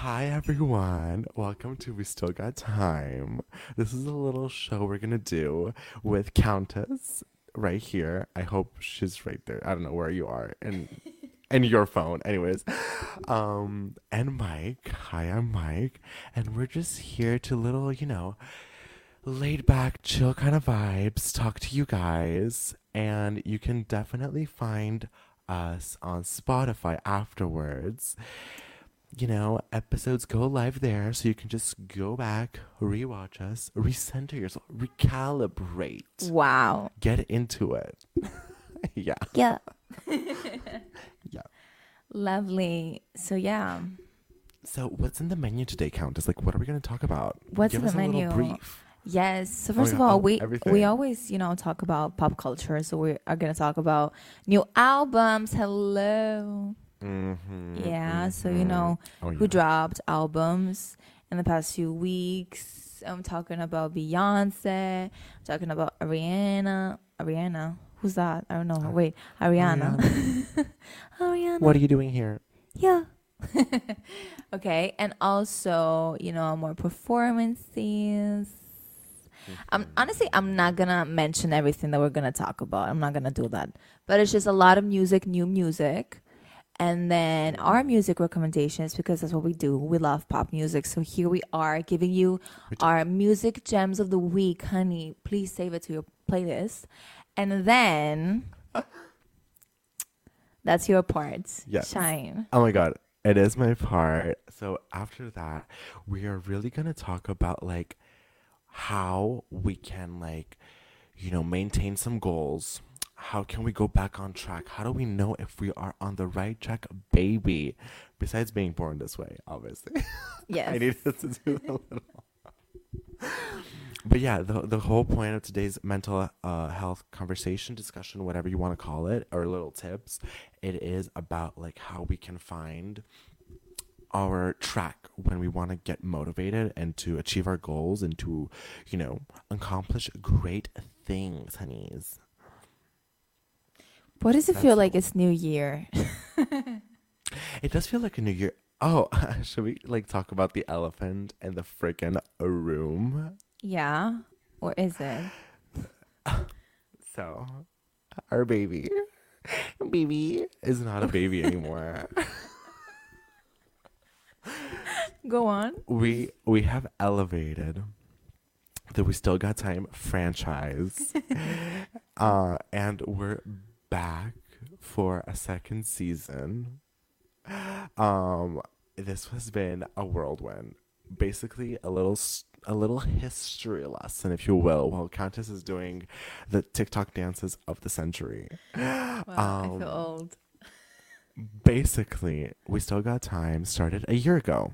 Hi everyone. Welcome to We Still Got Time. This is a little show we're gonna do with Countess right here. I hope she's right there. I don't know where you are and your phone. Anyways. And Mike. Hi, I'm Mike. And we're just here to little, laid back, chill kind of vibes, talk to you guys. And you can definitely find us on Spotify afterwards. Episodes go live there, so you can just go back, rewatch us, recenter yourself, recalibrate, Wow. get into it. Yeah, Yeah. yeah. Lovely. So yeah. So, what's in the menu today, Countess? Like, what are we going to talk about? What's Give in us the a menu? little brief. Yes. So Oh, first yeah. of all, Oh, we everything. always, talk about pop culture. So we are gonna talk about new albums. Hello. Yeah. So Oh, who yeah. dropped albums in the past few weeks. I'm talking about Beyonce. I'm talking about Ariana. Ariana. Who's that? I don't know. Wait, Ariana. Ariana. What are you doing here? Yeah. Okay. And also, more performances. I'm not gonna mention everything that we're gonna talk about. I'm not gonna do that. But it's just a lot of music, new music. And then our music recommendations, because that's what we do. We love pop music. So here we are giving you our music gems of the week. Honey, please save it to your playlist. And then that's your part. Yes. Shine. Oh my God. It is my part. So after that, we are really going to talk about like how we can maintain some goals. How can we go back on track? How do we know if we are on the right track, baby? Besides being born this way, obviously. Yes. I needed to do a little. But yeah, the whole point of today's mental health conversation, discussion, whatever you want to call it, or little tips, it is about like how we can find our track when we want to get motivated and to achieve our goals and to, accomplish great things, honeys. What does it That's feel like it's New Year? It does feel like a new year. Oh, should we like talk about the elephant in the freaking room? Yeah. Or is it? So, our baby is not a baby anymore. Go on. We have elevated the We Still Got Time franchise, and we're back for a second season. This has been a whirlwind. Basically, a little history lesson, if you will, while Countess is doing the TikTok dances of the century. Wow, I feel old. Basically, We Still Got Time started a year ago.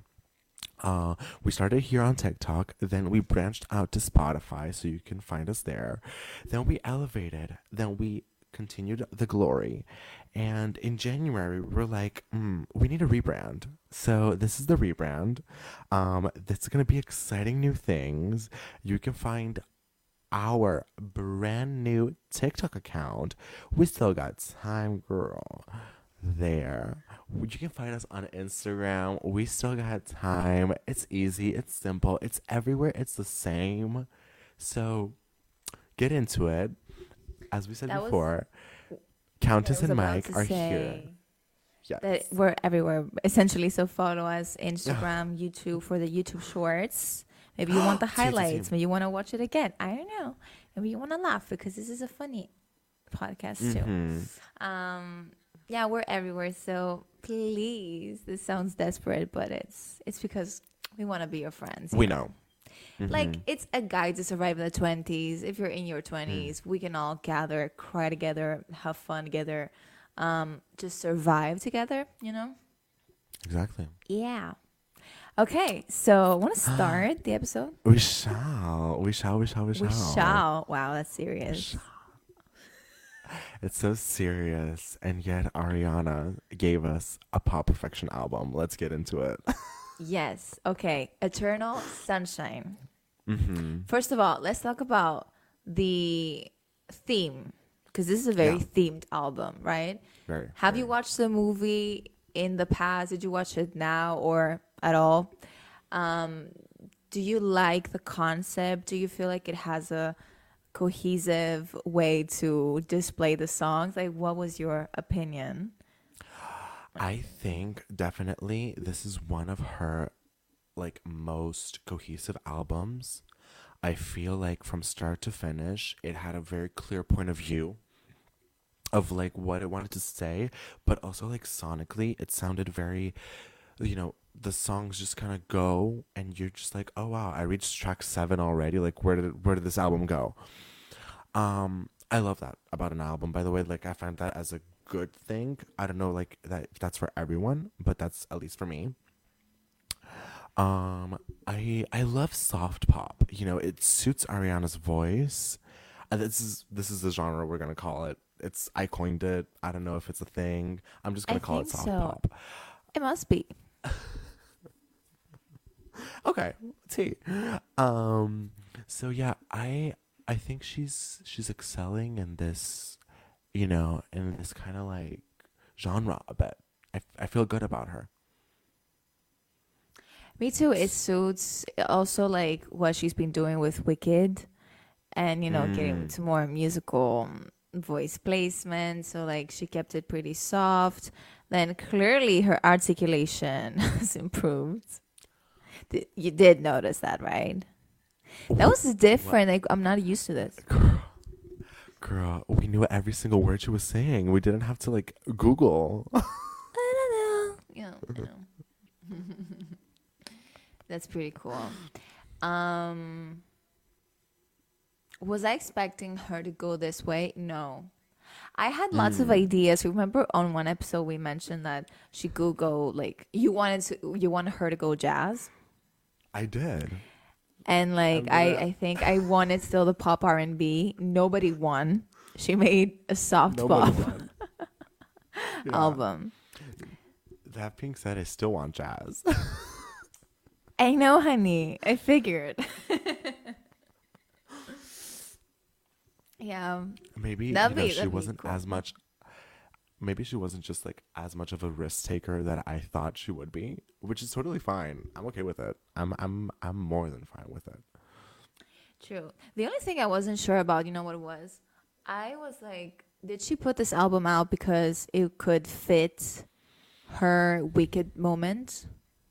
We started here on TikTok, then we branched out to Spotify, so you can find us there. Then we elevated, then we continued the glory. And in January, we're like, we need a rebrand. So this is the rebrand. That's going to be exciting new things. You can find our brand new TikTok account. We Still Got Time, girl. There. You can find us on Instagram. We Still Got Time. It's easy. It's simple. It's everywhere. It's the same. So get into it. As we said That was- before, Countess I was and about Mike to are say here. Yes. that we're everywhere, essentially. So follow us Instagram, YouTube for the YouTube shorts. Maybe you want the highlights. Maybe you want to watch it again. I don't know. Maybe you want to laugh because this is a funny podcast too. Yeah, we're everywhere. So please, this sounds desperate, but it's because we want to be your friends. We know. Like, it's a guide to survive in the 20s. If you're in your 20s, we can all gather, cry together, have fun together, just survive together, Exactly. Yeah. Okay, so I want to start the episode. We shall. We shall. We shall. We shall. We shall. Wow, that's serious. It's so serious, and yet Ariana gave us a pop perfection album. Let's get into it. Yes. Okay. Eternal Sunshine. First of all, let's talk about the theme, because this is a very themed album, right? Very. Have you watched the movie in the past? Did you watch it now? Or at all. Um, do you like the concept? Do you feel like it has a cohesive way to display the songs? Like, what was your opinion? I think definitely this is one of her like most cohesive albums. I feel like from start to finish, it had a very clear point of view of like what it wanted to say, but also like sonically, it sounded very, the songs just kind of go, and you're just like, oh wow, I reached track 7 already. Like, where did this album go? I love that about an album. By the way, like I find that as a good thing. I don't know, like that if that's for everyone, but that's at least for me. Um, I love soft pop. It suits Ariana's voice. This is the genre we're gonna call it. I coined it. I don't know if it's a thing. I'm just I gonna call it think soft so. pop. It must be. Okay, T. Um, so yeah, I think she's excelling in this, in this kind of like genre a bit. I feel good about her. Me too. It suits also like what she's been doing with Wicked, and getting Mm, to more musical voice placement. So like she kept it pretty soft. Then clearly her articulation has improved. You did notice that, right? That was what, different. Like I'm not used to this. girl? Girl, we knew every single word she was saying. We didn't have to like Google. I don't know. Yeah, I know. That's pretty cool. Um, was I expecting her to go this way? No. I had lots of Mm, ideas. Remember on one episode we mentioned that she could go like you wanted her to go jazz, I did. and like I'm gonna. I think I wanted still the pop R&B. Nobody won. She made a soft Nobody pop won. Yeah. album. That being said, I still want jazz. I know, honey. I figured. Yeah, Maybe, she that'd be wasn't cool. as much. Maybe she wasn't just like as much of a risk taker that I thought she would be, which is totally fine. I'm okay with it. I'm more than fine with it. True. The only thing I wasn't sure about, you know what it was? I was like, did she put this album out because it could fit her Wicked moment?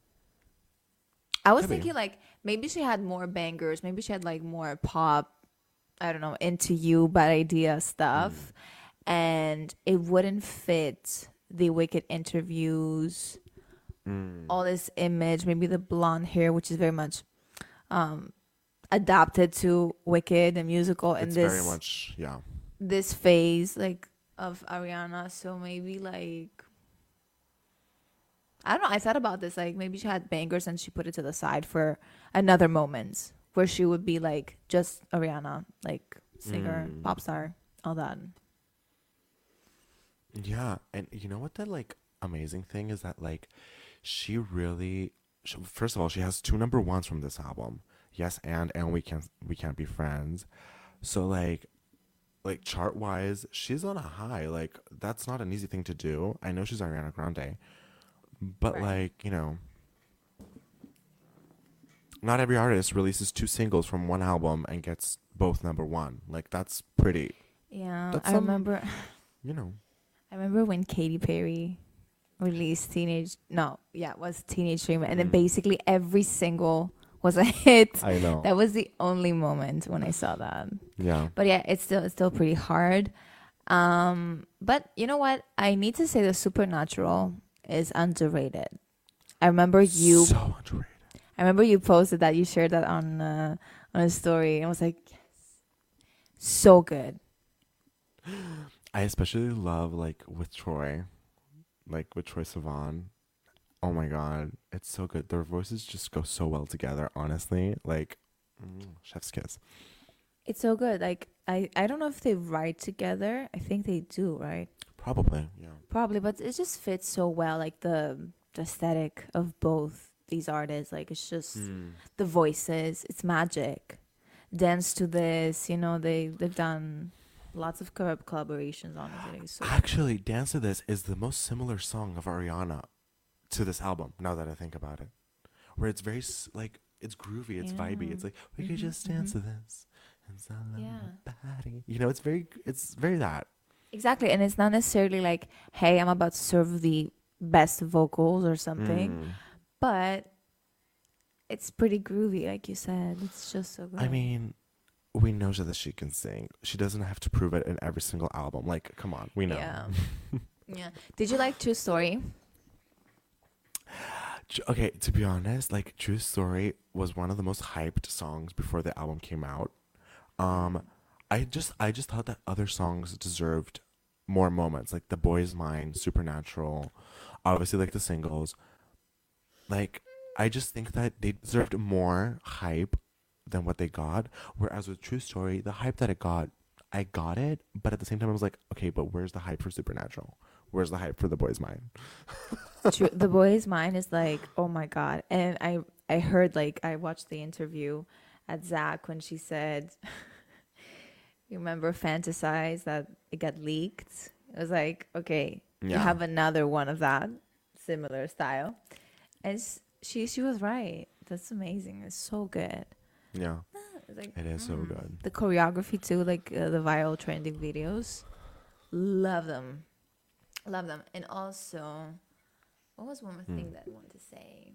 I was Could be. thinking like maybe she had more bangers, maybe she had like more pop, I don't know, into you, bad idea Mm, stuff, and it wouldn't fit the Wicked interviews, mm. all this image, maybe the blonde hair, which is very much adapted to Wicked and musical, and It's very much, yeah. this phase like of Ariana. So maybe like I don't know. I thought about this. Like maybe she had bangers and she put it to the side for another moment where she would be like just Ariana, like singer, Mm. pop star, all that. Yeah, and you know what the like amazing thing is that like she really, first of all, she has two number ones from this album. Yes, and we can't be friends. So like chart wise, she's on a high. Like that's not an easy thing to do. I know she's Ariana Grande, but Right. like not every artist releases two singles from one album and gets both number one. Like that's pretty. Yeah, That's I some, remember. you know. I remember when Katy Perry released Teenage. No, yeah, it was Teenage Dream, and then Mm, basically every single was a hit. I know. That was the only moment when I saw that. Yeah. But yeah, it's still pretty hard. But you know what? I need to say the Supernatural is underrated. I remember you. So underrated. I remember you posted that. You shared that on a story, and I was like, so good. I especially love like with Troy Sivan. Oh my god, it's so good. Their voices just go so well together. Honestly, like chef's kiss. It's so good. Like I don't know if they write together. I think they do, right? Probably, yeah. Probably, but it just fits so well. Like the aesthetic of both these artists. Like it's just Hmm. the voices. It's magic. Dance to this. They've done lots of collaborations. Honestly, it's so good. Actually, Dance to This is the most similar song of Ariana to this album. Now that I think about it, where it's very like it's groovy, it's vibey. It's like we could just dance to this and my body. You know, it's very that. Exactly, and it's not necessarily like, hey, I'm about to serve the best vocals or something, but it's pretty groovy, like you said. It's just so good. I mean, we know that she can sing. She doesn't have to prove it in every single album. Like, come on, we know. Yeah. Yeah. Did you like True Story? Okay, to be honest, like True Story was one of the most hyped songs before the album came out. I just thought that other songs deserved more moments, like The Boy's Mine, Supernatural, obviously like the singles. Like I just think that they deserved more hype than what they got. Whereas with True Story, the hype that it got, I got it, but at the same time I was like, okay, but where's the hype for Supernatural? Where's the hype for The Boy's Mine? True. The Boy's Mine is like, oh my god. And I heard, like, I watched the interview at Zach when she said, you remember Fantasize, that it got leaked? It was like, okay, you have another one of that similar style. And she was right. That's amazing. It's so good. Yeah. It's like, it is so good. The choreography too, like the viral trending videos. Love them. Love them. And also, what was one more thing that I wanted to say?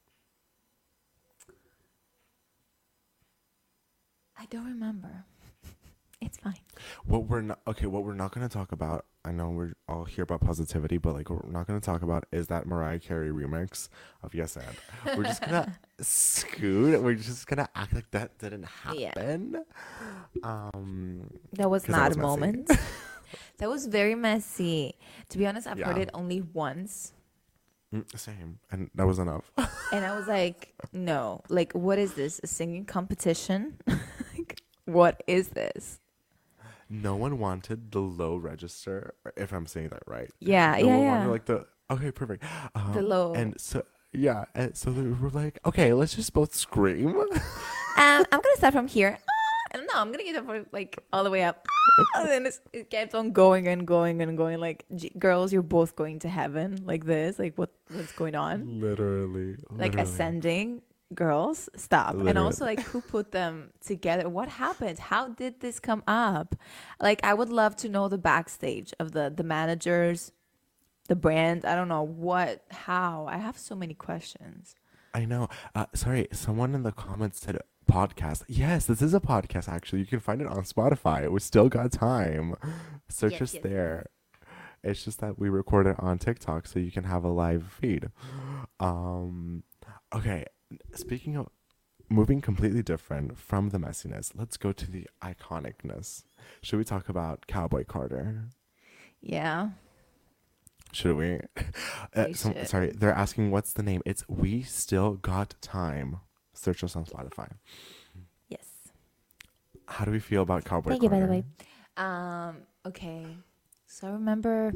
I don't remember. It's fine. What we're not going to talk about, I know we're all here about positivity, but like what we're not going to talk about is that Mariah Carey remix of Yes and. We're just going to scoot. We're just going to act like that didn't happen. Yeah. That was not a moment. That was very messy. To be honest, I've heard it only once. Same. And that was enough. And I was like, no. Like, what is this? A singing competition? Like, what is this? No one wanted the low register, if I'm saying that right. Yeah, no one wanted like the, okay, perfect. The low. And so, yeah. And so they were like, okay, let's just both scream. I'm going to start from here. No, I'm going to get up like all the way up. And then it kept on going and going and going. Like, girls, you're both going to heaven like this. Like, what's going on? Literally. Like ascending. Girls, stop. Literally. And also, like, who put them together? What happened? How did this come up? Like, I would love to know the backstage of the managers, the brand. I don't know how. I have so many questions. I know. Sorry, someone in the comments said podcast. Yes, this is a podcast, actually. You can find it on Spotify. We still got time. Search us there. It's just that we record it on TikTok so you can have a live feed. Okay. Speaking of moving completely different from the messiness, let's go to the iconicness. Should we talk about Cowboy Carter? Yeah. Should we? Sorry, they're asking what's the name. It's We Still Got Time. Search us on Spotify. Yes. How do we feel about Cowboy Carter? Thank you, by the way. Okay. So I remember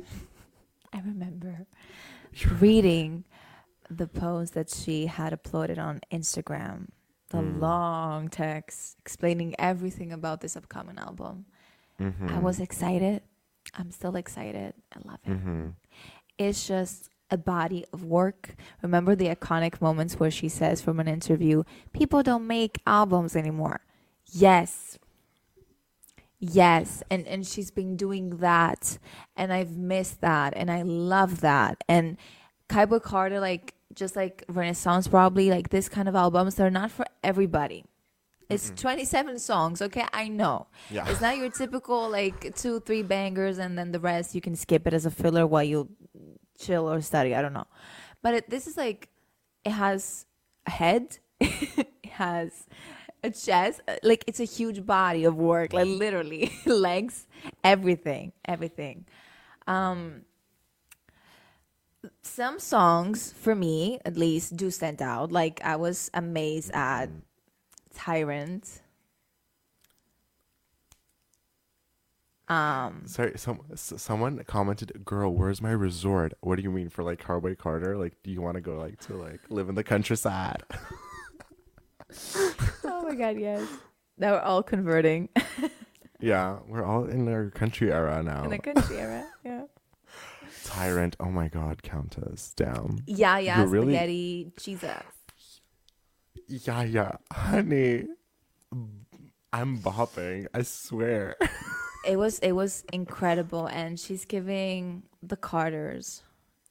reading the post that she had uploaded on Instagram, the long text explaining everything about this upcoming album. I was excited. I'm still excited. I love it. It's just a body of work. Remember the iconic moments where she says from an interview, people don't make albums anymore. Yes. And she's been doing that. And I've missed that. And I love that. And Cowboy Carter, like, just like Renaissance, probably, like, this kind of albums, they're not for everybody. It's 27 songs, okay? I know. Yeah. It's not your typical, like, 2-3 bangers and then the rest you can skip it as a filler while you chill or study. I don't know. But this is like, it has a head. It has a chest. Like, it's a huge body of work. Like, literally. Legs. Everything. Some songs, for me at least, do stand out. Like, I was amazed at Tyrant. Sorry, someone commented, "Girl, where's my resort?" What do you mean for like Cowboy Carter? Like, do you want to go like to like live in the countryside? Oh my god, yes. Now we're all converting. Yeah, we're all in our country era now. In the country era, yeah. Tyrant, oh my god, Countess, damn. Yeah, You're spaghetti, Jesus. Yeah, yeah, honey. I'm bopping. I swear. It was incredible, and she's giving the Carters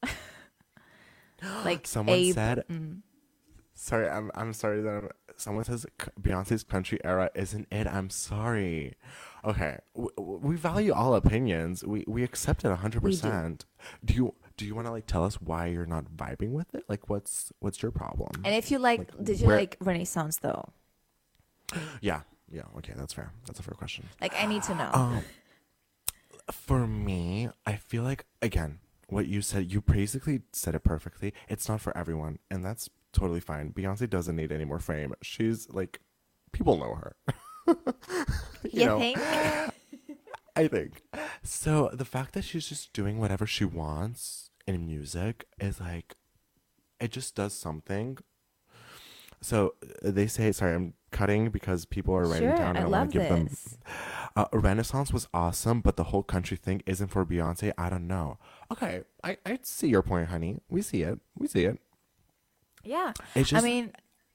like Someone Abe. said, sorry, I'm sorry that someone says Beyonce's country era isn't it. I'm sorry. Okay, we value all opinions. We accept it We do. 100%. Do you want to like tell us why you're not vibing with it? Like what's your problem? And if you Like did you where like Renaissance though? Yeah. Yeah, okay, that's fair. That's a fair question. Like, I need to know. Um for me, I feel like again, what you said, you basically said it perfectly. It's not for everyone, and that's totally fine. Beyonce doesn't need any more fame. She's like people know her. you You know, think? I think. So the fact that she's just doing whatever she wants in music is like it just does something. So they say, sorry, I'm cutting because people are writing Sure, down. I I want love to give them. this. Renaissance was awesome, but the whole country thing isn't for Beyonce. I don't know. Okay, I see your point, honey. We see it. We see it. Yeah. It's I just mean,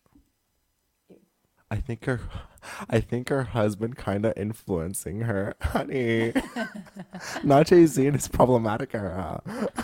I think her, I think her husband kind of influencing her, honey. Not Jay Z and his problematic era.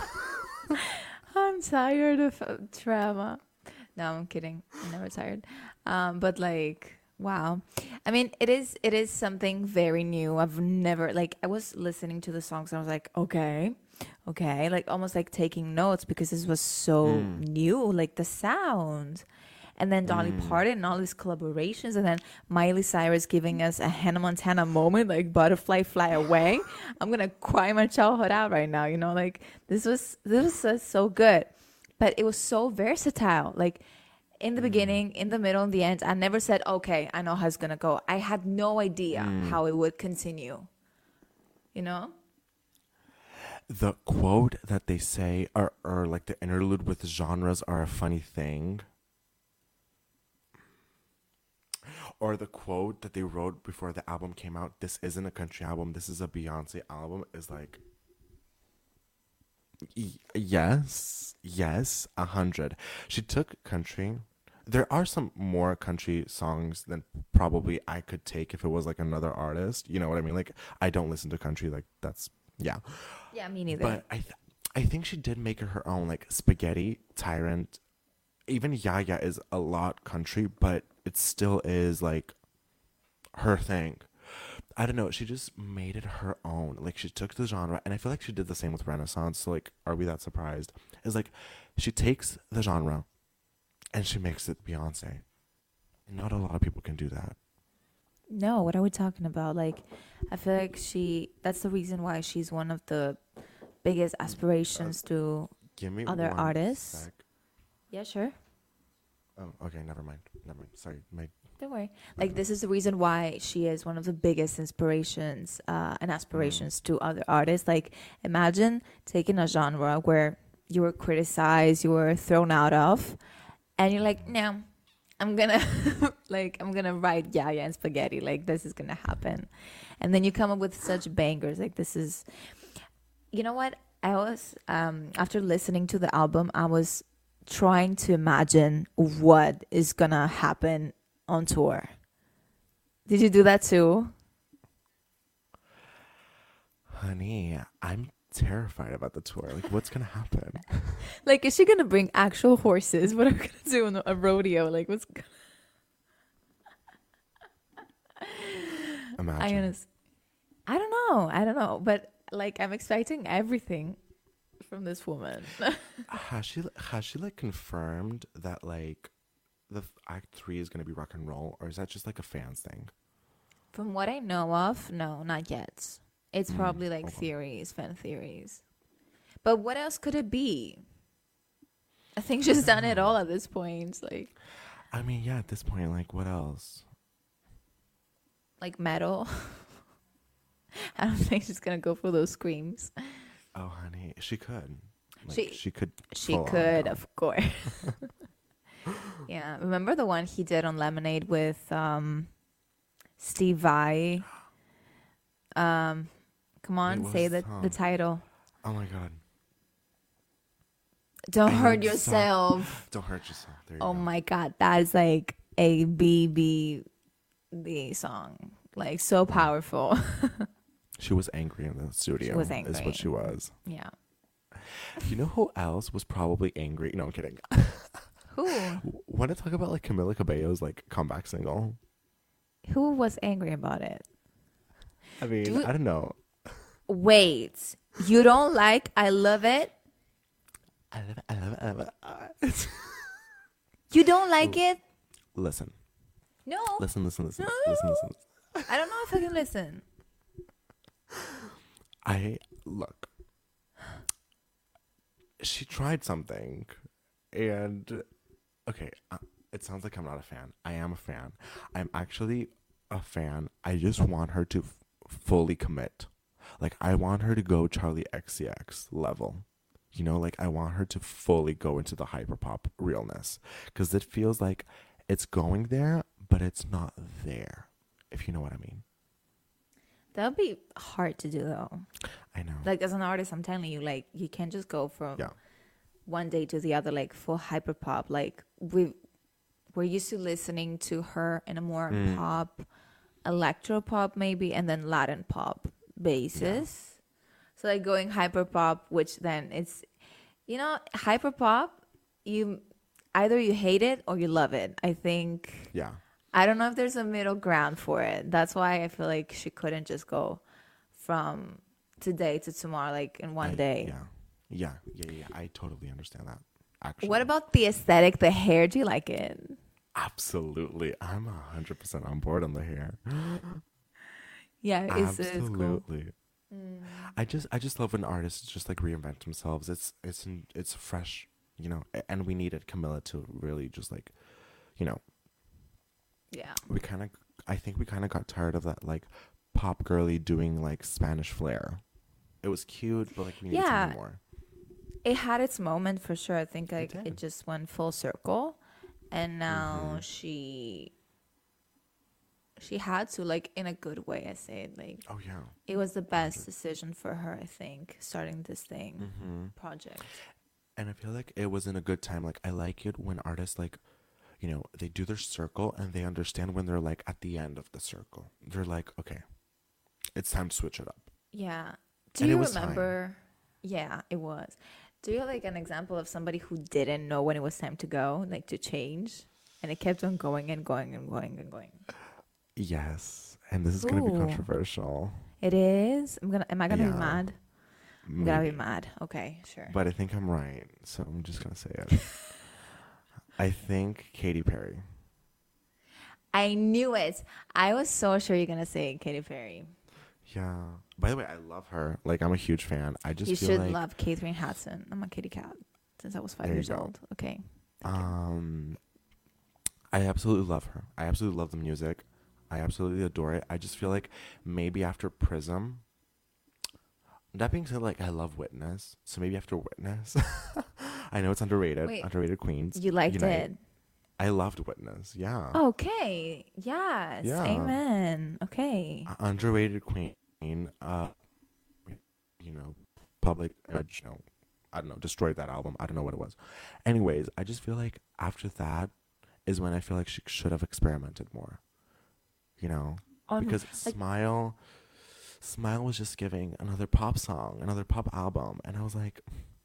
I'm tired of drama. No, I'm kidding. I'm never tired. But like, wow. I mean, it is something very new. I've never like I was listening to the songs and I was like, okay, okay, like almost like taking notes because this was so Mm, new, like the sound. And then Dolly mm. Parton and all these collaborations, and then Miley Cyrus giving us a Hannah Montana moment, like "Butterfly Fly Away." I'm gonna cry my childhood out right now. Like this was so good, but it was so versatile. Like in the beginning, in the middle, in the end, I never said, "Okay, I know how it's gonna go." I had no idea how it would continue. You know? The quote that they say, or like the interlude with genres are a funny thing. Or the quote that they wrote before the album came out, this isn't a country album, this is a Beyonce album, is like, yes, yes, 100. She took country. There are some more country songs than probably I could take if it was like another artist. You know what I mean? Like, I don't listen to country, like, that's, yeah. Yeah, me neither. But I think she did make it her own, like, Spaghetti, Tyrant. Even Yaya is a lot country, but it still is like her thing. I don't know. She just made it her own. Like she took the genre, and I feel like she did the same with Renaissance. So like, are we that surprised? Is like she takes the genre and she makes it Beyonce. Not a lot of people can do that. No, what are we talking about? Like, I feel like that's the reason why she's one of the biggest Uh, aspirations to Give me other one artists. sec. Yeah, sure. Oh, okay. Never mind. Never mind. Sorry. Don't worry. Like, this is the reason why she is one of the biggest inspirations and Mm, aspirations to other artists. Like, imagine taking a genre where you were criticized, you were thrown out of, and you're like, no, I'm gonna I'm gonna write Yaya and Spaghetti. Like, this is gonna happen, and then you come up with such bangers. Like, this is, you know what? I was after listening to the album, I was trying to imagine what is gonna happen on tour. Did you do that too? honey, I'm terrified about the tour. Like, what's gonna happen? Like, is she gonna bring actual horses? What are we gonna do in a rodeo? Like, I Imagine. honest, I don't know. I don't know. But like, I'm expecting everything from this woman. Has she like confirmed that like the act three is gonna be rock and roll, or is that just like a fans thing? From what I know of, no, not yet. It's Mm, probably like okay. theories, fan theories. But what else could it be? I think I she's don't done it all know. at this point. I mean, yeah, at this point, like, what else? Like metal. I don't think she's gonna go for those screams. Oh, honey, she could. Like, She she could she full on could, go. of course. Yeah, remember the one he did on Lemonade with Steve Vai? Um, come Wait, on, what say was the the song? title. Oh my god. Don't I know hurt the song. yourself. Don't hurt yourself. There you Oh go. my god, that is like a BBD song. Like so powerful. She was angry in the She studio, was is what angry. she was. Yeah. You know who else was probably angry? No, I'm kidding. Who? Want to talk about like Camila Cabello's like comeback single? Who was angry about it? I mean, Do I don't know. wait. You don't like I Love It? I love it. I love it. I love it. You don't like it? Listen, No. listen. I don't know if I can listen. I look. She tried something, and okay, it sounds like I'm not a fan. I am a fan. I'm actually a fan. I just want her to fully commit. Like I want her to go Charlie XCX level. You know, like I want her to fully go into the hyperpop realness because it feels like it's going there, but it's not there. If you know what I mean. That would be hard to do though. I know. Like as an artist, I'm telling you, like you can't just go from Yeah. one day to the other, like full hyper pop. Like we're used to listening to her in a more pop, electro pop maybe, and then Latin pop basis. So like going hyper pop, which then it's, hyper pop. You either you hate it or you love it. I think Yeah. I don't know if there's a middle ground for it. That's why I feel like she couldn't just go from today to tomorrow, like in one day. Yeah. I totally understand that. Actually. What about the aesthetic, the hair? Do you like it? Absolutely. I'm 100% on board on the hair. Yeah, it's cool. Absolutely. I just love when artists just like reinvent themselves. It's fresh, and we needed Camilla to really just like, you know, Yeah. I think we kind of got tired of that like pop girly doing like Spanish flair. It was cute, but like we needed Yeah. something more. It had its moment for sure. I think like did. it just went full circle, and now she had to, like, in a good way. I say it like Oh yeah. it was the best decision for her. I think starting this thing project. And I feel like it was in a good time. Like I like it when artists like, they do their circle and they understand when they're like at the end of the circle. They're like, okay, it's time to switch it up. Yeah. Do And it you was remember? Yeah, it was. Do you have like an example of somebody who didn't know when it was time to go, like to change, and it kept on going and going and going and going? Yes, and this is gonna be Ooh. controversial. It is. Am I gonna be Yeah, mad? I'm gonna be maybe. mad. Okay, sure. But I think I'm right, so I'm just gonna say it. I think Katy Perry. I knew it. I was so sure you're gonna say Katy Perry. Yeah. By the way, I love her. Like I'm a huge fan. I just You feel should like love Catherine Hudson. I'm a kitty cat since I was 5 There you years go. old. Okay. I absolutely love her. I absolutely love the music. I absolutely adore it. I just feel like maybe after Prism. That being said, like I love Witness, so maybe after Witness, I know it's underrated. Wait. Underrated Queens. You liked Unite. it. I loved Witness. Yeah. Okay. Yes. Yeah. Amen. Okay. Underrated Queen. Public Image. I don't know. Destroyed that album. I don't know what it was. Anyways, I just feel like after that is when I feel like she should have experimented more. Because Like, Smile was just giving another pop song, another pop album, and I was like,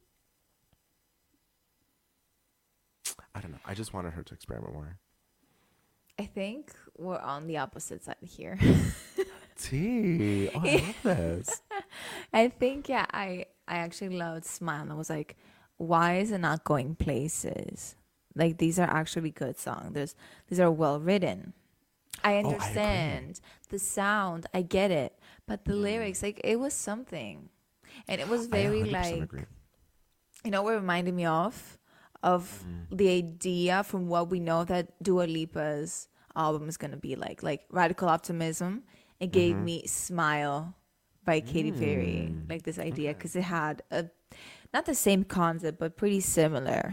I don't know. I just wanted her to experiment more. I think we're on the opposite side here. T. Oh, I love this. I think I actually loved Smile. I was like, why is it not going places? Like these are actually good songs. These are well written. I agree. understand the sound. I get it, but the lyrics, like it was something, and it was very I 100% like, agree. what it reminded me of the idea from what we know that Dua Lipa's album is gonna be like Radical Optimism. It gave me Smile by Katy Perry, like this idea, because it had not the same concept but pretty similar.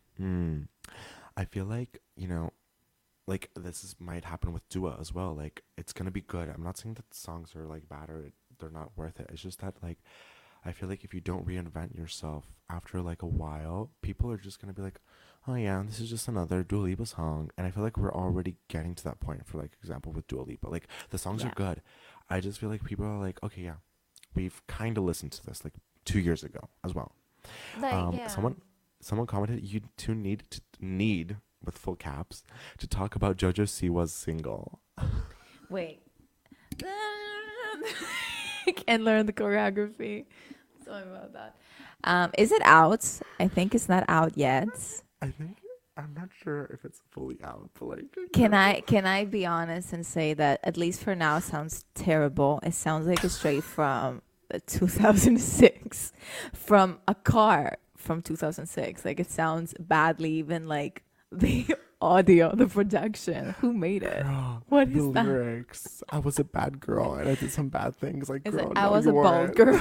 I feel like, like might happen with Dua as well. Like it's gonna be good. I'm not saying that the songs are like bad or they're not worth it. It's just that like I feel like if you don't reinvent yourself after like a while, people are just gonna be like, oh yeah, this is just another Dua Lipa song. And I feel like we're already getting to that point for like example with Dua Lipa. Like the songs are Yeah. good. I just feel like people are like, okay, yeah, we've kind of listened to this like 2 years ago as well. Like, yeah. Someone commented you two need with full caps to talk about JoJo Siwa's single. Wait. I can't learn the choreography. Sorry about that. Is it out? I think it's not out yet. I think I'm not sure if it's fully out, but like Can I be honest and say that at least for now it sounds terrible. It sounds like it's straight from 2006 from a car from 2006. Like it sounds badly even like the audio, the production. Who made it? girl, What the is that? lyrics. I was a bad girl and I did some bad things. Like, Is it girl, I no, was you a bald weren't. girl?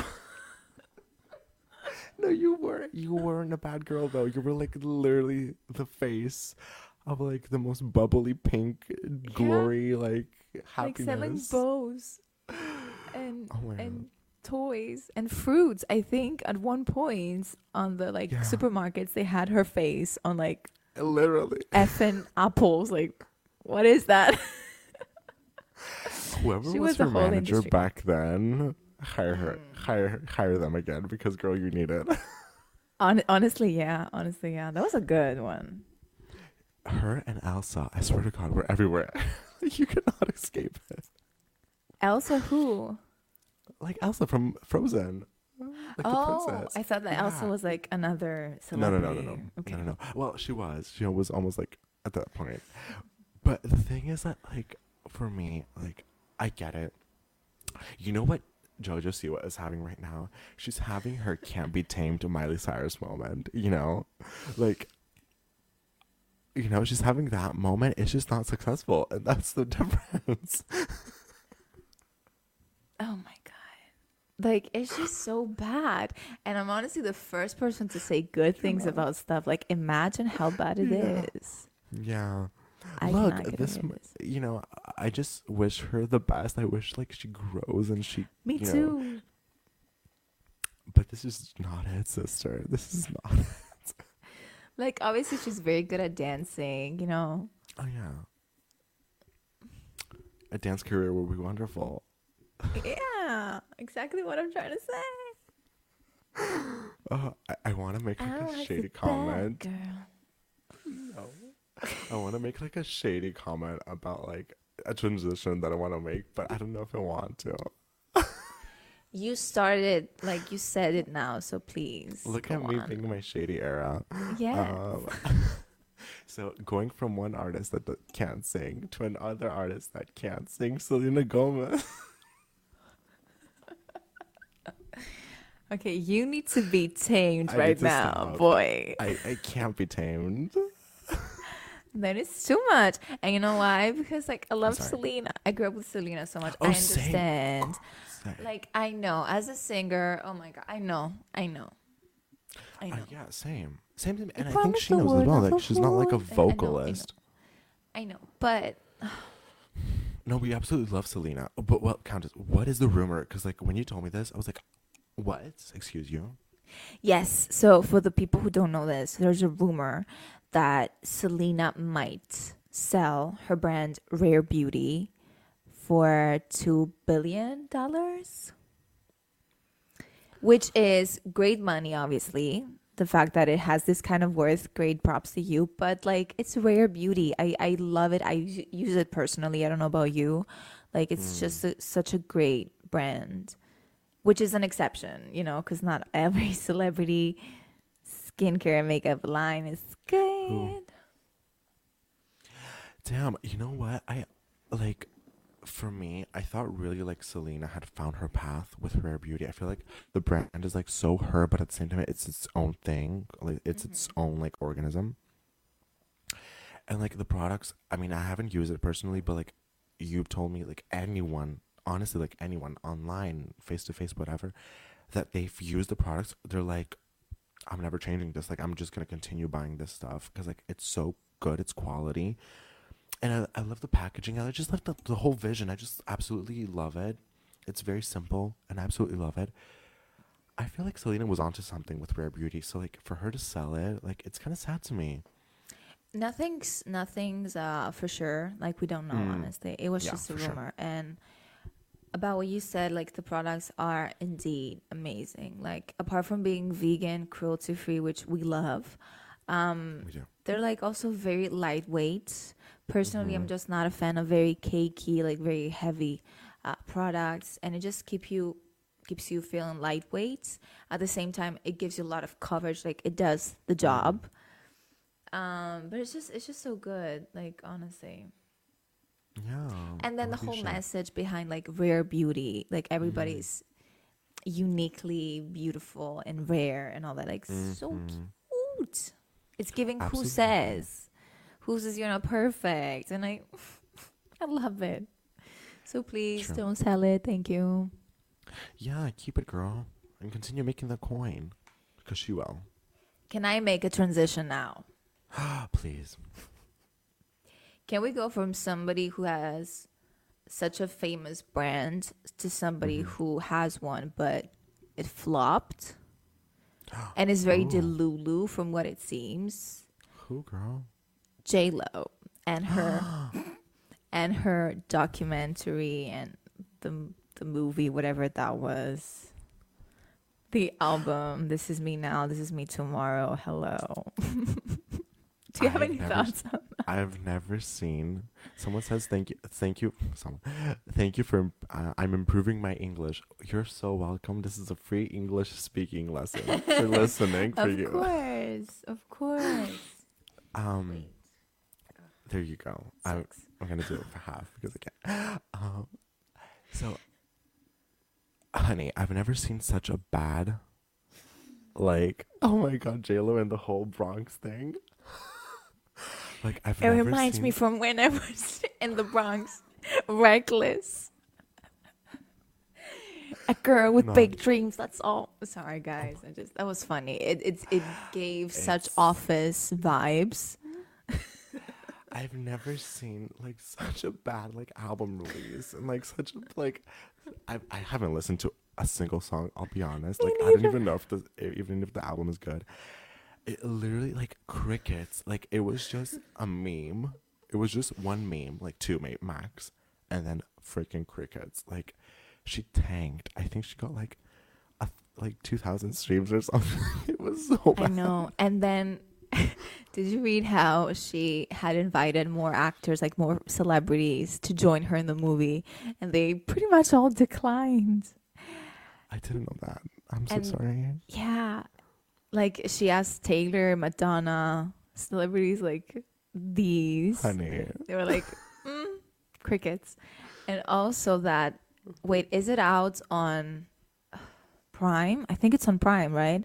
No, you weren't. You weren't a bad girl though. You were like literally the face of like the most bubbly pink Yeah. glory, like Like selling happiness. bows and Oh my god. and toys and fruits. I think at one point on the like Yeah. supermarkets they had her face on like Literally. effing apples. Like, what is that? Whoever She was was the her whole manager industry. back then, hire her. Hire them again because girl, you need it. Honestly, yeah. Honestly, yeah. That was a good one. Her and Elsa, I swear to God, were everywhere. You could not escape it. Elsa who? Like Elsa from Frozen. Like the Oh, princess. I thought that Elsa Yeah. was like another No, no, celebrity. no, no, no. Okay. No, no, no. Well, she was. She was almost like at that point. But the thing is that, like, for me, like, I get it. You know what JoJo Siwa is having right now? She's having her can't be tamed Miley Cyrus moment, you know? Like, she's having that moment. It's just not successful. And that's the difference. Oh my god. Like it's just so bad. And I'm honestly the first person to say good things about stuff. Like imagine how bad it Yeah. is. Yeah. I Look, cannot get this, over this. I just wish her the best. I wish, like, she grows and she, Me you know, too. but this is not it, sister. This is not it. Like obviously she's very good at dancing, you know. Oh, yeah. A dance career would be wonderful. Yeah, exactly what I'm trying to say. I want to make like I a was shady the bad comment. girl. No. I want to make like a shady comment about like a transition that I want to make, but I don't know if I want to. You started like you said it now, so please. Look go at me on. being my shady era. Yes. So going from one artist that can't sing to another artist that can't sing, Selena Gomez. Okay, you need to be tamed I right need to now, stop. boy. I can't be tamed. That is too much. And you know why? Because like I love sorry. Selena. I grew up with Selena so much. Oh, I same. understand. Sorry. Like I know as a singer, oh my god, I know. I know. Yeah, same. Same. And I think promised she the knows as word well. of Like, a she's not like a fool. I know, vocalist. I know. But No, we absolutely love Selena. But well, Countess, what is the rumor? Because like when you told me this, I was like, what? Excuse you? yes, so for the people who don't know this, there's a rumor that Selena might sell her brand Rare Beauty for $2 billion, which is great money, obviously. The fact that it has this kind of worth, great props to you. But like, it's Rare Beauty. I love it. Use it personally. I don't know about you. Like, it's just such a great brand, which is an exception, you know, because not every celebrity skincare and makeup line is good. Damn, you know what? Like, for me, I thought really like Selena had found her path with Rare Beauty. I feel like the brand is like so her, but at the same time, it's its own thing. Like, it's its own like organism. And like the products, I mean, I haven't used it personally, but like you've told me, like anyone, honestly, like anyone online, face to face, whatever, that they've used the products, they're like, I'm never changing this. Like, I'm just gonna continue buying this stuff because like it's so good, it's quality, and I love the packaging. I just love the whole vision. I just absolutely love it. It's very simple, and I absolutely love it. I feel like Selena was onto something with Rare Beauty, so like for her to sell it, like it's kind of sad to me. Nothing's for sure. Like, we don't know, honestly. It was Yeah, just a for sure. rumor. And about what you said, like, the products are indeed amazing. Like, apart from being vegan, cruelty free, which we love, We do. they're like also very lightweight. Personally, I'm just not a fan of very cakey, like very heavy products, and it just keeps you feeling lightweight. At the same time, it gives you a lot of coverage, like it does the job. But it's just so good, like, honestly. Yeah. And then the Holy whole shit. message behind like rare beauty, like everybody's uniquely beautiful and rare and all that, like so cute. It's giving who Absolutely. says, who says you're not perfect, and I love it. So please True. don't sell it. Thank you. Yeah, keep it, girl, and continue making the coin, because she will. Can I make a transition now? Please. Can we go from somebody who has such a famous brand to somebody who has one but it flopped and is very Ooh. delulu from what it seems? Who, girl? J-Lo and her documentary and the movie, whatever that was. The album, This Is Me Now, This Is Me Tomorrow, Hello. Do you have any thoughts on that? I've never seen. Someone says thank you. Thank you for. I'm improving my English. You're so welcome. This is a free English speaking lesson for listening for Of you. Of course. There you go. I'm gonna do it for half because I can't. So, honey, I've never seen such a bad. Like, oh my God, JLo and the whole Bronx thing. Like, I've It never reminds seen... me from when I was in the Bronx, reckless. A girl with No. big dreams. That's all. Sorry, guys. That was funny. It gave such office vibes. I've never seen like such a bad like album release and like such a like I haven't listened to a single song, I'll be honest. Like I don't even know if even if the album is good. It literally like crickets. Like it was just a meme. It was just one meme, like two max, and then freaking crickets. Like she tanked. I think she got like 2,000 streams or something. It was so bad. I know. And then, did you read how she had invited more actors, like more celebrities, to join her in the movie, and they pretty much all declined? I didn't know that. I'm so And- sorry. Yeah. Like, she asked Taylor, Madonna, celebrities like these. Honey. They were like, crickets. And also that, wait, is it out on Prime? I think it's on Prime, right?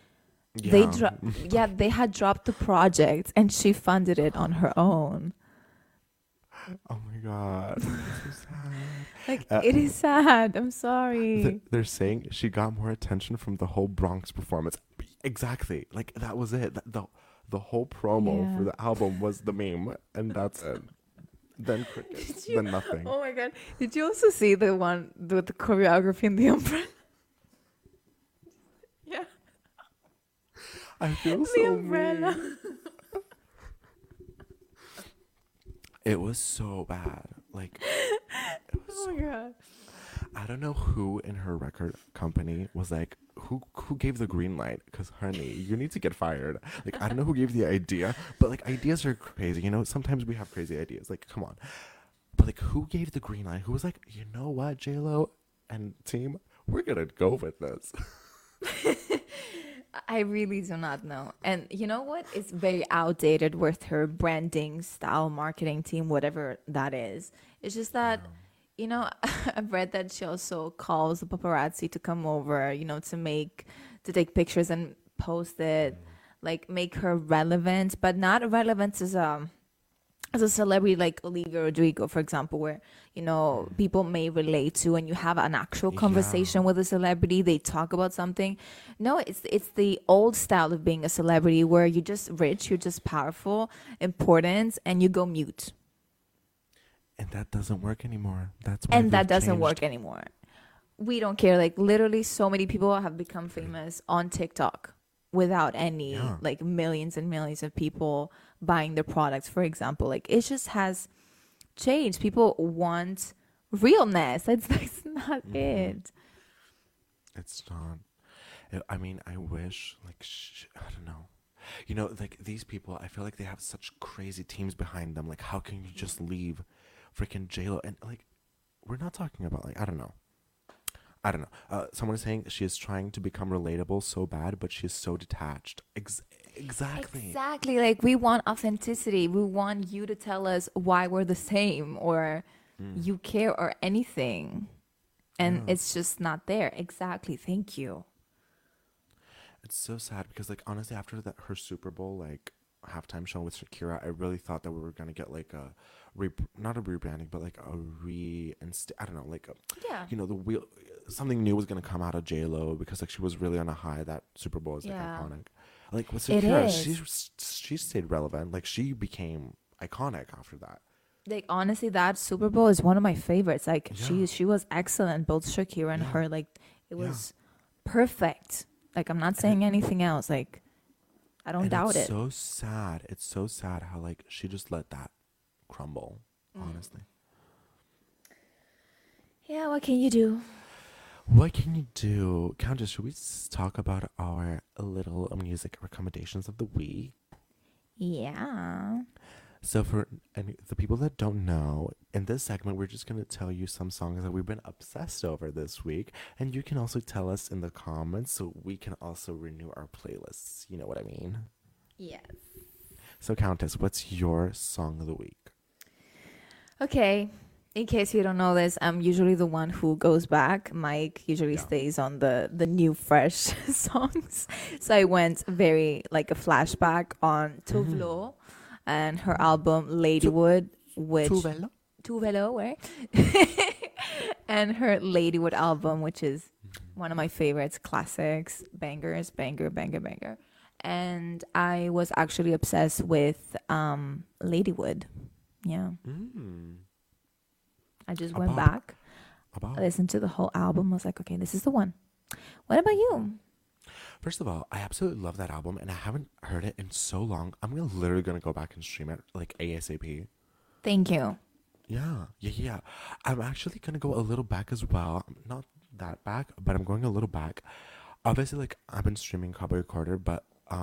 Yeah. They had dropped the project and she funded it on her own. Oh my God. It's so sad. Like, it is sad. I'm sorry. They're saying she got more attention from the whole Bronx performance. Exactly. Like that was it. The whole promo for the album was the meme, and that's it. Then crickets. Then nothing. Oh my God. Did you also see the one with the choreography in the umbrella? Yeah. I feel The so umbrella. mean. It was so bad. Like, it was Oh my God. I don't know who in her record company was like, who gave the green light? Because, honey, you need to get fired. Like, I don't know who gave the idea, but, like, ideas are crazy. You know, sometimes we have crazy ideas. Like, come on. But, like, who gave the green light? Who was like, you know what, J-Lo and team, we're going to go with this. I really do not know. And you know what? It's very outdated with her branding style, marketing team, whatever that is. It's just that, you know, I've read that she also calls the paparazzi to come over, you know, to take pictures and post it, like make her relevant, but not relevant as a celebrity like Olivia Rodrigo, for example, where, you know, people may relate to and you have an actual conversation with a celebrity, they talk about something. No, it's the old style of being a celebrity where you're just rich, you're just powerful, important, and you go mute. And that doesn't work anymore. That doesn't work anymore. We don't care. Like, literally so many people have become famous on TikTok without any like millions and millions of people buying their products, for example. Like, it just has changed. People want realness. That's not it. It's not. I mean, I wish, like, I don't know. You know, like, these people, I feel like they have such crazy teams behind them. Like, how can you just leave freaking JLo? And, like, we're not talking about, like, I don't know. I don't know. Someone is saying she is trying to become relatable so bad, but she is so detached. Exactly. Exactly. Like, we want authenticity. We want you to tell us why we're the same, or you care, or anything. And it's just not there. Exactly. Thank you. It's so sad because, like, honestly, after her Super Bowl, like, halftime show with Shakira, I really thought that we were gonna get like a not a rebranding, but like a I don't know, like Yeah. you know, the wheel, something new was gonna come out of J-Lo because, like, she was really on a high. That Super Bowl is like Yeah. iconic. Like with It Shakira, is. she stayed relevant. Like, she became iconic after that. Like, honestly, that Super Bowl is one of my favorites. Like, Yeah. she was excellent, both Shakira and Yeah. her. Like, it Yeah. was perfect. Like, I'm not saying anything else. Like, I don't doubt it's it. so sad. It's so sad how, like, she just let that crumble. Honestly. Yeah, what can you do? What can you do? Countess, should we talk about our little music recommendations of the week? Yeah. So, for the people that don't know, in this segment, we're just going to tell you some songs that we've been obsessed over this week. And you can also tell us in the comments so we can also renew our playlists. You know what I mean? Yes. So, Countess, what's your song of the week? Okay. In case you don't know this, I'm usually the one who goes back. Mike usually stays on the new fresh songs. So I went very like a flashback on Tuvlo and her album Ladywood, which Tuvelo, where? And her Ladywood album, which is one of my favorites, classics, bangers, banger. And I was actually obsessed with Ladywood. Yeah. I just went back, listened to the whole album. I was like, okay, this is the one. What about you? First of all, I absolutely love that album, and I haven't heard it in so long. I'm literally gonna go back and stream it like ASAP. Thank you. Yeah. I'm actually gonna go a little back as well. Not that back, but I'm going a little back. Obviously, like, I've been streaming Cowboy Recorder, but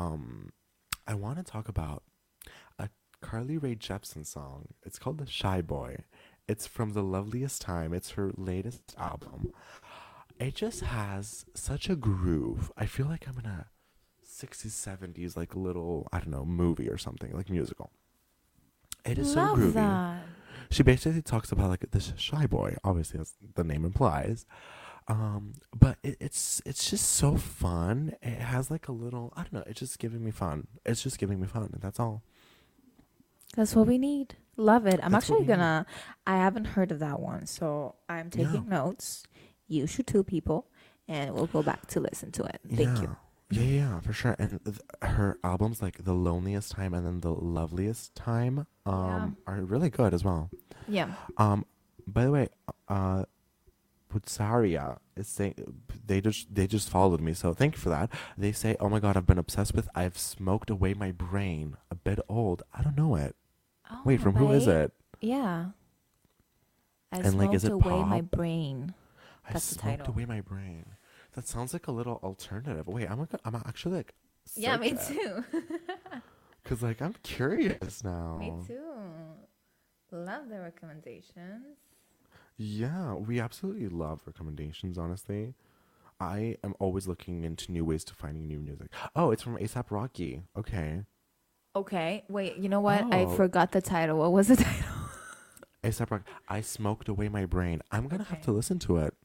I want to talk about a Carly Rae Jepsen song. It's called "The Shy Boy." It's from The Loveliest Time. It's her latest album. It just has such a groove. I feel like I'm in a 60s, 70s, like, little, I don't know, movie or something, like, musical. It is so groovy. That. She basically talks about, like, this shy boy, obviously, as the name implies. But it's just so fun. It has, like, a little, I don't know, it's just giving me fun. It's just giving me fun, and that's all. That's what we need. Love it. I'm actually I haven't heard of that one, so I'm taking notes. You should too, people, and we'll go back to listen to it. Thank you. Yeah, for sure. And her albums, like The Loneliest Time and then The Loveliest Time, are really good as well. Yeah. By the way, Putsaria is saying they just followed me, so thank you for that. They say, "Oh my God, I've been obsessed with I've Smoked Away My Brain." A bit old. I don't know it. Oh, wait, from who is it? Yeah. I and, like, is it smoked away pop? my brain. That's the title. Away my brain. That sounds like a little alternative. Wait, I'm actually like. Yeah, me too. Cause, like, I'm curious now. Me too. Love the recommendations. Yeah, we absolutely love recommendations. Honestly, I am always looking into new ways to finding new music. Oh, it's from ASAP Rocky. Okay. Okay. Wait. You know what? I forgot the title. What was the title? ASAP Rocky. I Smoked Away My Brain. I'm gonna have to listen to it.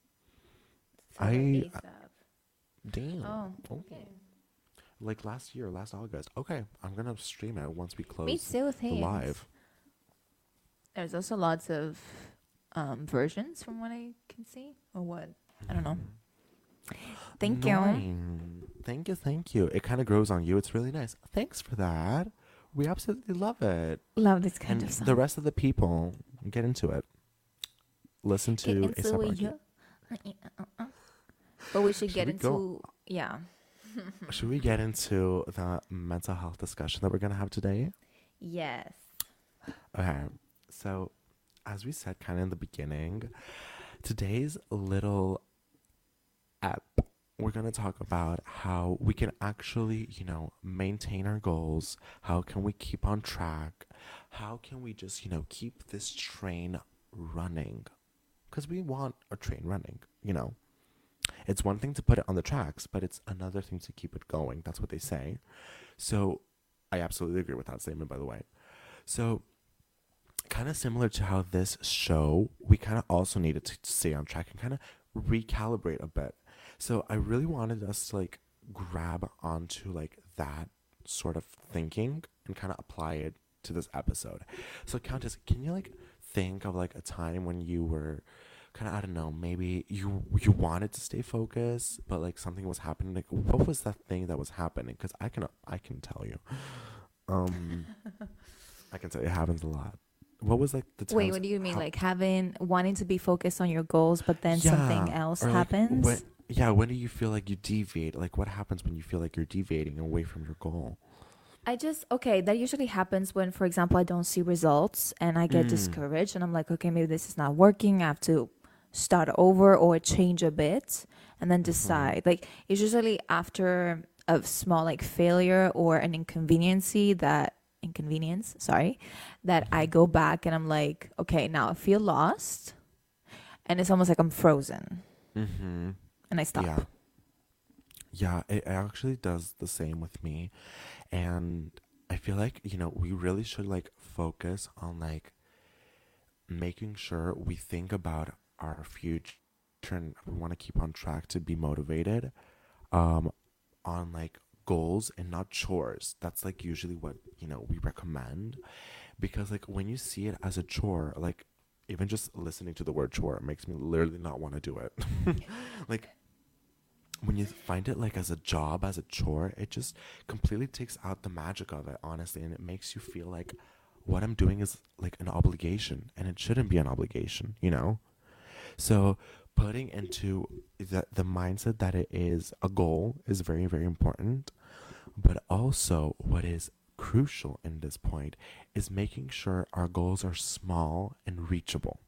Damn. Oh, okay. Like last August. Okay, I'm gonna stream it once we close. Me too. Thanks. Live. There's also lots of versions from what I can see, or what? I don't know. Thank you. Thank you. It kind of grows on you. It's really nice. Thanks for that. We absolutely love it. Love this kind of And song. the rest of the people, get into it. Listen to A$AP Rocky. But we should get into... Yeah. should we get into the mental health discussion that we're going to have today? Yes. Okay. So, as we said kind of in the beginning, today's little app, we're going to talk about how we can actually, maintain our goals. How can we keep on track? How can we just, keep this train running? Because we want a train running. It's one thing to put it on the tracks, but it's another thing to keep it going. That's what they say. So I absolutely agree with that statement, by the way. So, kind of similar to how this show, we kind of also needed to stay on track and kind of recalibrate a bit. So I really wanted us to like grab onto like that sort of thinking and kind of apply it to this episode. So Countess, can you like think of like a time when you were kind of, I don't know, maybe you wanted to stay focused, but like something was happening. Like what was that thing that was happening? Because I can tell you, um, I can tell you it happens a lot. What was like the time? Wait, what do you mean? Like wanting to be focused on your goals, but then something Yeah, else or like happens? when do you feel like you deviate? Like what happens when you feel like you're deviating away from your goal? Okay, that usually happens when, for example, I don't see results and I get Mm. discouraged and I'm like, okay, maybe this is not working. I have to start over or change a bit and then Mm-hmm. decide. Like, it's usually after a small, like, failure or an inconvenience, sorry, that I Mm-hmm. go back and I'm like, okay, now I feel lost and it's almost like I'm frozen Mm-hmm. and I stop. Yeah. Yeah, it actually does the same with me. And I feel like, we really should like focus on like making sure we think about our future and we want to keep on track to be motivated um on like goals and not chores. That's like usually what, we recommend because like when you see it as a chore, like even just listening to the word chore makes me literally not want to do it. Like when you find it like as a job, as a chore, it just completely takes out the magic of it, honestly, and it makes you feel like what I'm doing is like an obligation, and it shouldn't be an obligation. So putting into the mindset that it is a goal is very, very important. But also, what is crucial in this point is making sure our goals are small and reachable.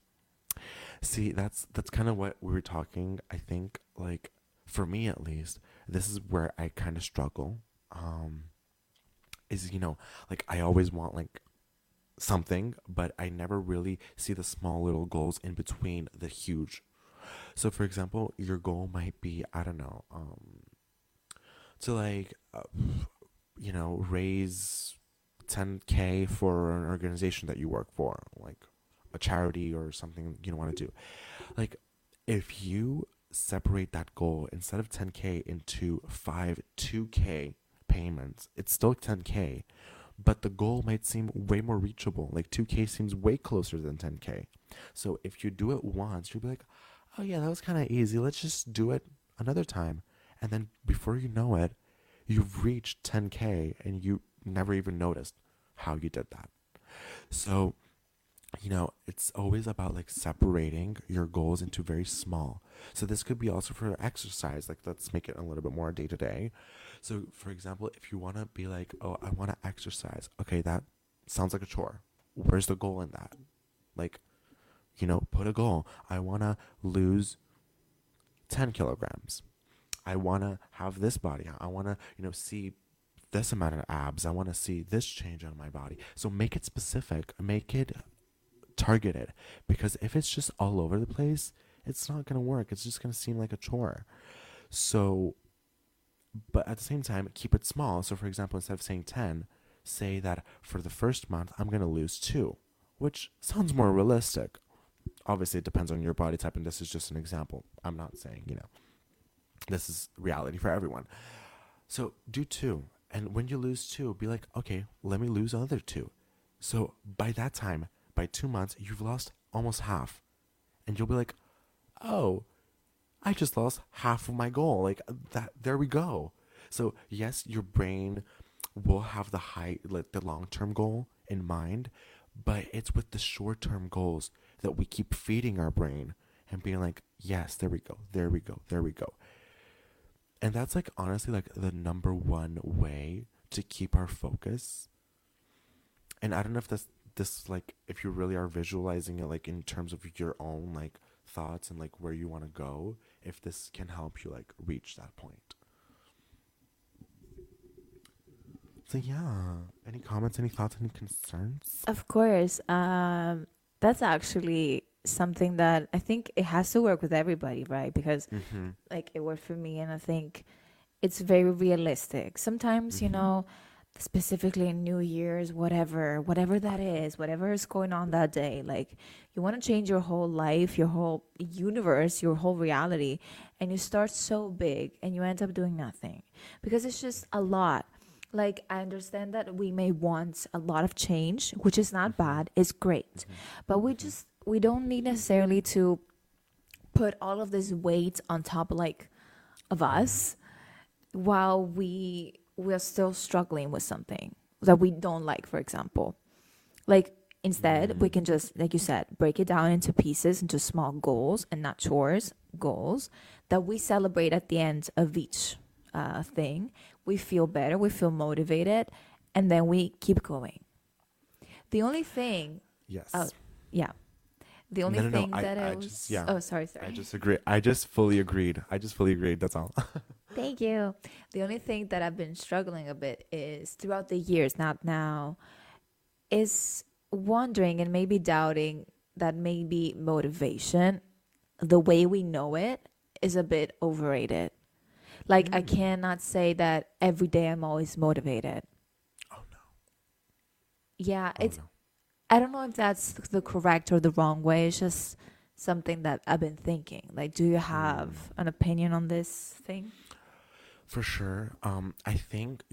See, that's kind of what we were talking. I think, like, for me at least, this is where I kind of struggle. Um, is like I always want like something, but I never really see the small little goals in between the huge. So, for example, your goal might be, I don't know, to like raise 10K for an organization that you work for, like a charity or something want to do. Like, if you separate that goal instead of 10K into five 2K payments, it's still 10K, but the goal might seem way more reachable. Like 2K seems way closer than 10K. So if you do it once, you'll be like, oh yeah, that was kind of easy. Let's just do it another time. And then before you know it, you've reached 10K and you never even noticed how you did that. So it's always about like separating your goals into very small. So this could be also for exercise. Like let's make it a little bit more day to day. So for example, if you want to be like, oh, I want to exercise. Okay, that sounds like a chore. Where's the goal in that? Like, put a goal. I want to lose 10 kilograms. I want to have this body. I want to, see this amount of abs. I want to see this change on my body. So make it specific. Make it targeted, because if it's just all over the place, it's not going to work. It's just going to seem like a chore. So, but at the same time, keep it small. So, for example, instead of saying 10, say that for the first month, I'm going to lose 2, which sounds more realistic. Obviously, it depends on your body type, and this is just an example. I'm not saying, this is reality for everyone. So, do 2. And when you lose 2, be like, okay, let me lose another 2. So, by that time, by 2 months, you've lost almost half. And you'll be like, oh, I just lost half of my goal. Like that, there we go. So yes, your brain will have like the long term goal in mind, but it's with the short term goals that we keep feeding our brain and being like, yes, there we go, there we go, there we go. And that's like honestly like the number one way to keep our focus. And I don't know if this like if you really are visualizing it like in terms of your own like thoughts and like where you want to go, if this can help you like reach that point. So yeah, any comments, any thoughts, any concerns? Of course. That's actually something that I think it has to work with everybody, right? Because Mm-hmm. like it worked for me, and I think it's very realistic. Sometimes, Mm-hmm. specifically in New Year's, whatever that is, whatever is going on that day, like you want to change your whole life, your whole universe, your whole reality, and you start so big and you end up doing nothing because it's just a lot. Like I understand that we may want a lot of change, which is not Mm-hmm. bad, it's great. Mm-hmm. But Mm-hmm. we don't need necessarily to put all of this weight on top like of Yeah. us while we're still struggling with something that we don't like, for example. Like instead we Mm. can just, like you said, break it down into pieces, into small goals and not chores, goals that we celebrate at the end of each thing. We feel better, we feel motivated, and then we keep going. The only thing, oh Yes. yeah, the only No, no, no. thing I, that I I just, was, yeah. oh sorry, I sorry. just agree. I just fully agreed. I just fully agreed. That's all. Thank you. The only thing that I've been struggling a bit is throughout the years, not now, is wondering and maybe doubting that maybe motivation, the way we know it, is a bit overrated. Like, I Mm. cannot say that every day I'm always motivated. Oh no. Yeah, Oh it's, no. I don't know if that's the correct or the wrong way. It's just something that I've been thinking. Like, do you Mm. have an opinion on this thing? For sure. I think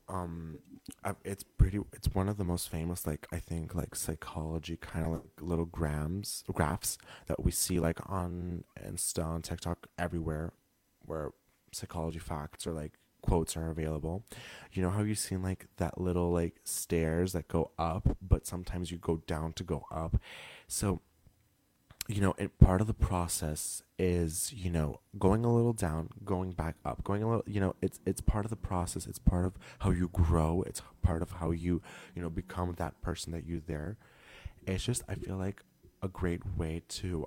it's pretty. It's one of the most famous, like I think, like psychology kind of like little graphs that we see like on Insta, on TikTok, everywhere, where psychology facts or like quotes are available. You know how you've seen like that little like stairs that go up, but sometimes you go down to go up. So part of the process is going a little down, going back up, going a little, it's part of the process. It's part of how you grow. It's part of how you become that person that you're there. It's just, I feel like a great way to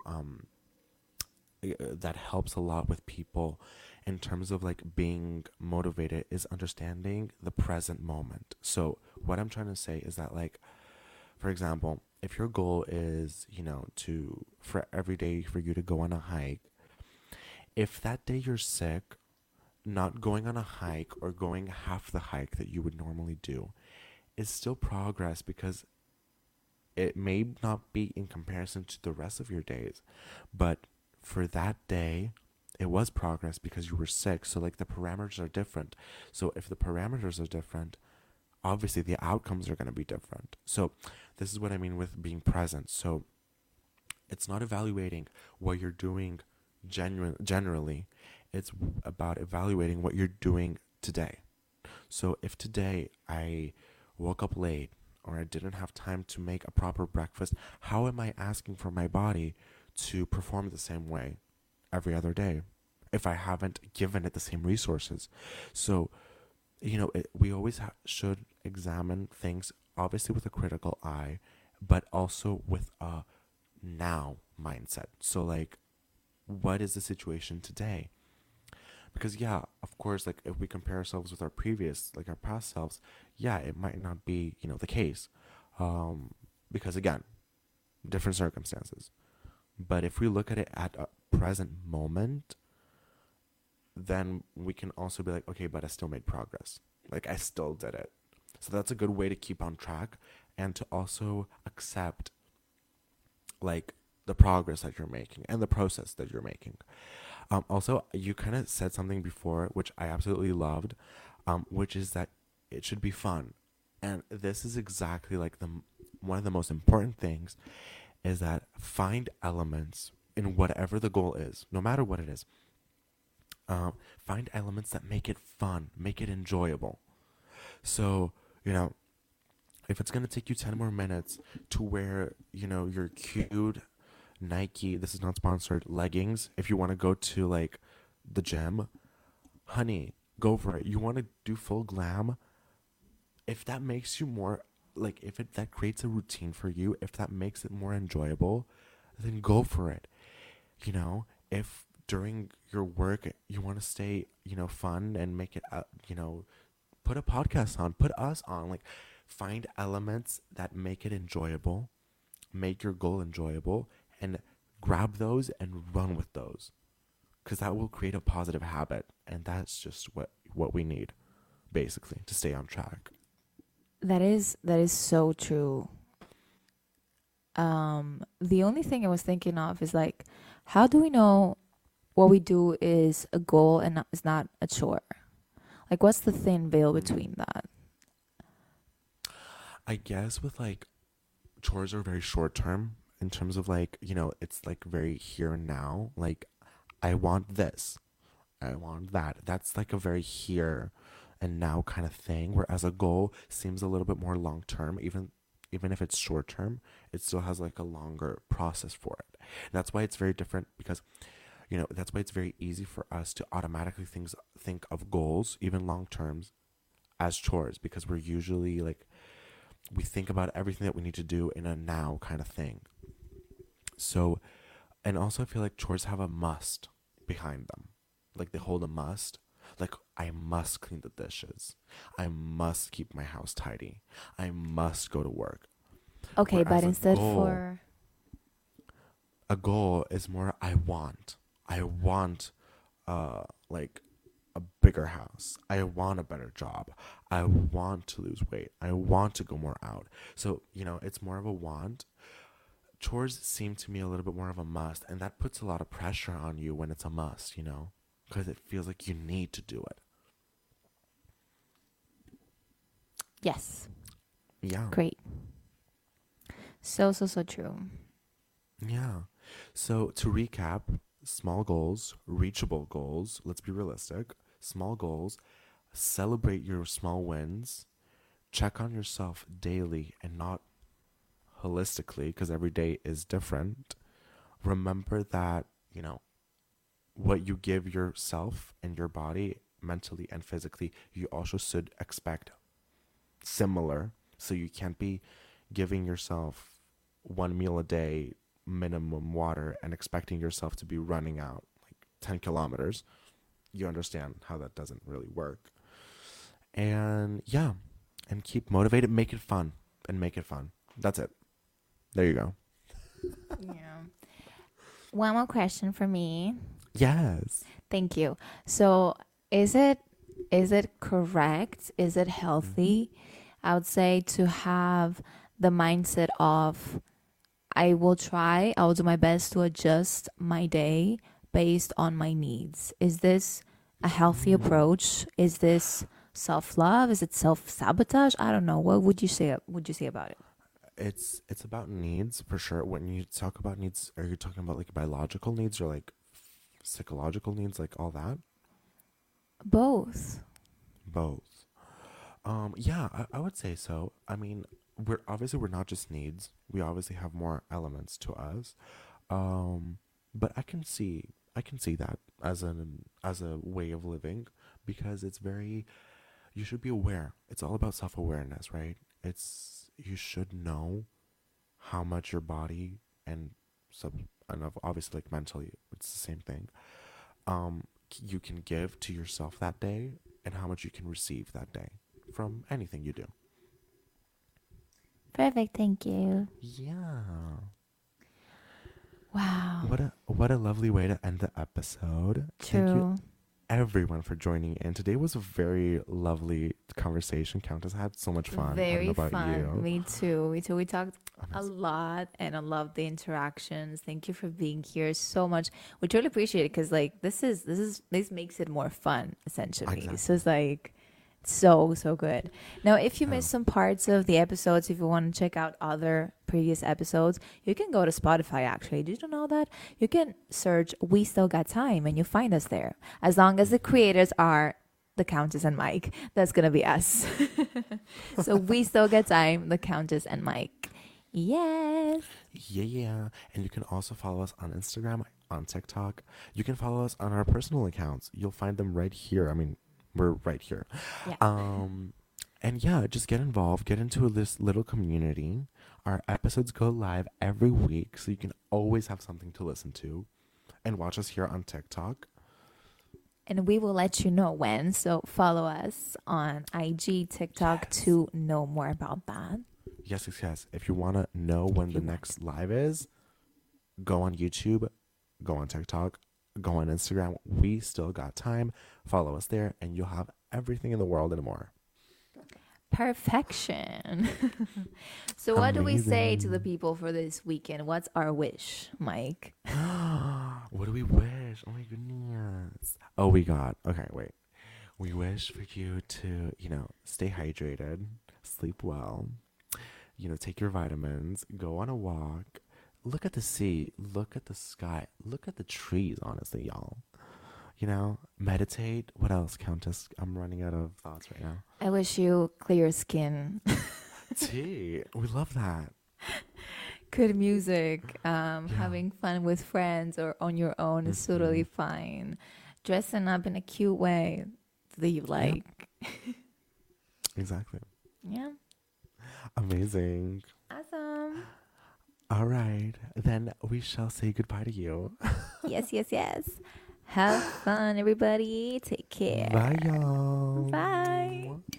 that helps a lot with people in terms of like being motivated is understanding the present moment. So what I'm trying to say is that, like, for example, if your goal is, to for every day for you to go on a hike, if that day you're sick, not going on a hike or going half the hike that you would normally do is still progress, because it may not be in comparison to the rest of your days, but for that day it was progress because you were sick. So like the parameters are different. So if the parameters are different, obviously the outcomes are going to be different. So this is what I mean with being present. So it's not evaluating what you're doing generally. It's about evaluating what you're doing today. So if today I woke up late or I didn't have time to make a proper breakfast, how am I asking for my body to perform the same way every other day if I haven't given it the same resources? So we always should examine things, obviously with a critical eye, but also with a now mindset. So like, what is the situation today? Because yeah, of course, like if we compare ourselves with our previous, like our past selves, yeah, it might not be the case, because again, different circumstances. But if we look at it at a present moment, then we can also be like, okay, but I still made progress. Like I still did it. So that's a good way to keep on track and to also accept like the progress that you're making and the process that you're making. Also, you kind of said something before, which I absolutely loved, which is that it should be fun. And this is exactly like one of the most important things is that find elements in whatever the goal is, no matter what it is. Find elements that make it fun, make it enjoyable. So, if it's going to take you 10 more minutes to wear, your cute Nike, this is not sponsored, leggings, if you want to go to like the gym, honey, go for it. You want to do full glam? If that makes you more, like, if it that creates a routine for you, if that makes it more enjoyable, then go for it. You know, if during your work you want to stay, fun and make it, put a podcast on, put us on, like, find elements that make it enjoyable, make your goal enjoyable, and grab those and run with those, because that will create a positive habit, and that's just what we need, basically, to stay on track. That is so true. The only thing I was thinking of is like, how do we know what we do is a goal and is not a chore? Like, what's the thin veil between that? I guess with, like, chores are very short term in terms of, like, it's like very here and now. Like, I want this, I want that. That's like a very here and now kind of thing. Whereas a goal seems a little bit more long term, even if it's short term, it still has like a longer process for it. That's why it's very different, because that's why it's very easy for us to automatically think of goals, even long terms, as chores, because we're usually like, we think about everything that we need to do in a now kind of thing. So, and also I feel like chores have a must behind them. Like, they hold a must. Like, I must clean the dishes. I must keep my house tidy. I must go to work. Okay, Whereas but instead for a goal is more, I want like a bigger house. I want a better job. I want to lose weight. I want to go more out. So, it's more of a want. Chores seem to me a little bit more of a must, and that puts a lot of pressure on you when it's a must, because it feels like you need to do it. yes, Yeah. great. So true. Yeah. So to recap, small goals, reachable goals, let's be realistic. Small goals, celebrate your small wins, check on yourself daily and not holistically, because every day is different. Remember that, what you give yourself and your body mentally and physically, you also should expect similar. So you can't be giving yourself one meal a day, minimum water, and expecting yourself to be running out like 10 kilometers. You understand how that doesn't really work. And yeah, and keep motivated, make it fun, and make it fun. That's it. There you go. Yeah. One more question for me. Yes. Thank you. So, is it correct? Is it healthy? I would say to have the mindset of I will do my best to adjust my day based on my needs. Is this a healthy approach? Is this self-love? Is it self-sabotage? I don't know. What would you say about it? It's about needs for sure. When you talk about needs, are you talking about like biological needs or like psychological needs, like all that? Both. Both. Yeah, I would say so. I mean, we're not just needs. We obviously have more elements to us. But I can see that as a way of living, because it's very, you should be aware. It's all about self-awareness, right? You should know how much your body and obviously like mentally, it's the same thing. You can give to yourself that day, and how much you can receive that day from anything you do. Perfect. Thank you. Yeah. Wow. What a lovely way to end the episode. Thank you True. everyone for joining in. Today was a very lovely conversation. Countess, I had so much fun. I don't Very know about fun. you. Me too. We talked a Amazing. lot, and I love the interactions. Thank you for being here so much. We truly appreciate it, because like this makes it more fun essentially. Exactly. So it's like so good. Now, if you missed Oh. some parts of the episodes, if you want to check out other previous episodes, you can go to Spotify. Actually, did you know that you can search "We Still Got Time" and you find us there, as long as the creators are the Countess and Mike. That's gonna be us. So we still get time, the Countess and Mike. Yes. Yeah. And you can also follow us on Instagram, on TikTok. You can follow us on our personal accounts. You'll find them right here. I mean, we're right here. Yeah. Um, and yeah, just get involved, get into this little community. Our episodes go live every week, so you can always have something to listen to and watch us here on TikTok. And we will let you know when. So follow us on IG, TikTok to know more about that. Yes, yes, yes. If you want to know when the next live is, go on YouTube, go on TikTok, go on Instagram. We still got time. Follow us there, and you'll have everything in the world and more. Perfection. So what do we say to the people for this weekend? What's our wish, Mike? What do we wish? Oh my goodness. Oh, okay, wait. We wish for you to, stay hydrated, sleep well, take your vitamins, go on a walk, look at the sea, look at the sky, look at the trees, honestly, y'all. Meditate. What else, Countess? I'm running out of thoughts right now. I wish you clear skin. Tea. We love that. Good music. Having fun with friends or on your own is totally fine. Dressing up in a cute way that you like. Yeah. Exactly. Yeah. Amazing. Awesome. All right. Then we shall say goodbye to you. Yes, yes, yes. Have fun, everybody. Take care. Bye, y'all. Bye.